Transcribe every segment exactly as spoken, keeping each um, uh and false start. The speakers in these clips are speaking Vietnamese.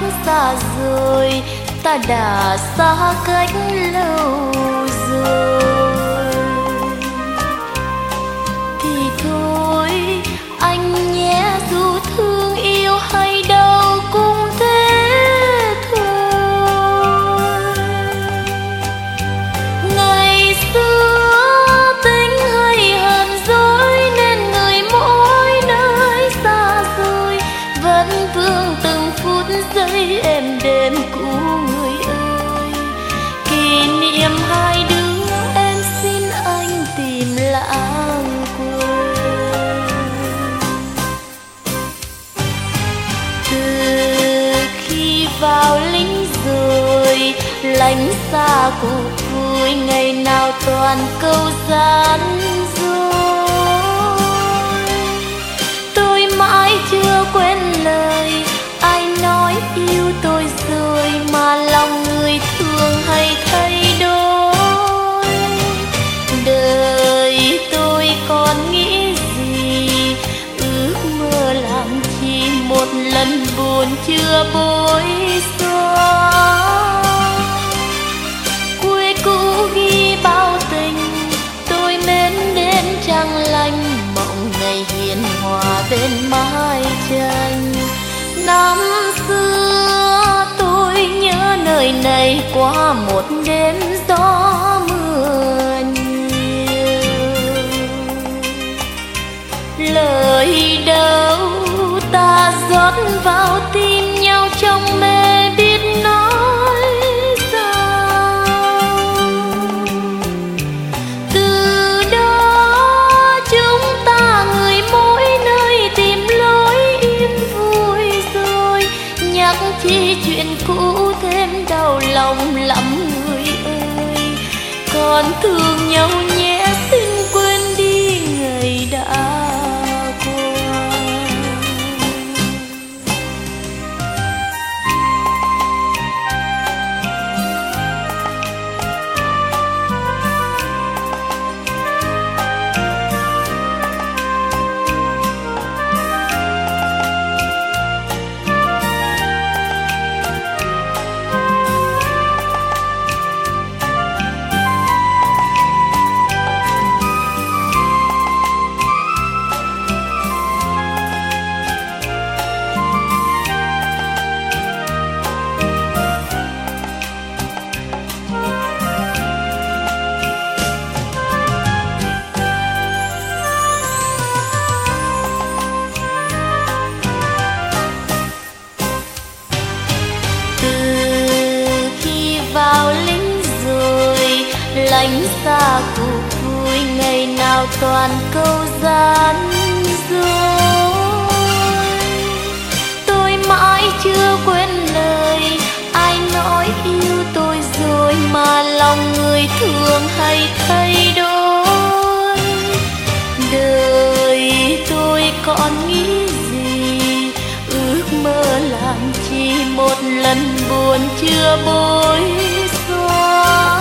xa rồi, ta đã xa cách lâu rồi. Thì thôi anh nhé, dù thương yêu hay đau cũng thế thôi. Ngày xưa tính hay hờn dỗi nên người mỗi nơi xa rồi, vẫn vương từng phút giây êm đềm cũ người ơi. Kỷ niệm hai đứa em xin anh tìm lãng quên. Từ khi vào lính rồi, lánh xa cuộc vui, ngày nào toàn câu gian dối. Tôi mãi chưa quên lời ai nói yêu tôi rồi, mà lòng người thường hay thay đổi. Đời tôi còn nghĩ gì, ước mơ làm chi, một lần buồn chưa bối xóa. Quê cũ ghi bao tình, tôi mến đến trăng lành, mộng ngày hiền hòa bên mái tranh. Năm xưa tôi nhớ nơi này qua một đêm gió mưa nhiều. Lời đâu ta rót vào tim nhau trong mê biết nói sao. Từ đó chúng ta người mỗi nơi tìm lối yên vui rồi, nhắc chi chuyện cũ thêm đau lòng lắm người ơi. Còn thương nhau nhé, xin quên đi ngày đã qua. Lánh xa cuộc vui, ngày nào toàn câu gian dối. Tôi mãi chưa quên lời ai nói yêu tôi rồi, mà lòng người thường hay thay đổi. Đời tôi còn nghĩ gì, ước mơ làm chi, một lần buồn chưa bối xóa.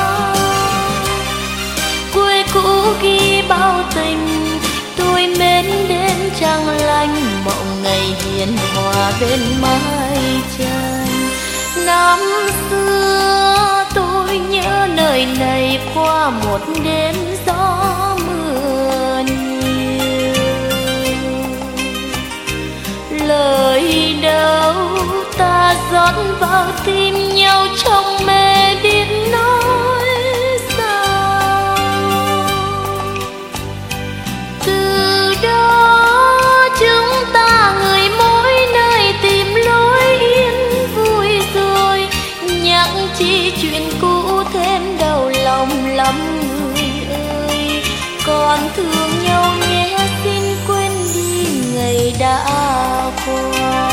Quê cũ ghi bao tình, tôi mến đến trăng lành, mộng ngày hiền hòa bên mái tranh. Năm xưa tôi nhớ nơi này qua một đêm gió mưa nhiều. Lời đâu ta rót vào tim nhau trong mê biết nói sao. Từ đó chúng ta người mỗi nơi tìm lối yên vui rồi, nhắc chi chuyện cũ thêm đau lòng lắm người ơi. Còn thương nhau nhé, xin quên đi ngày đã qua.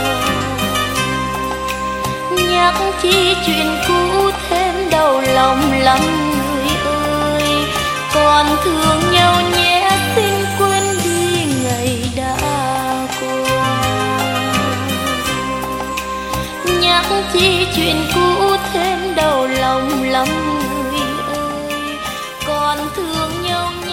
Nhắc chi chuyện cũ thêm đau lòng lắm người ơi. Còn thương nhau nhé, xin quên đi ngày đã qua. Nhắc chi chuyện cũ thêm đau lòng lắm người ơi. Còn thương nhau nhé.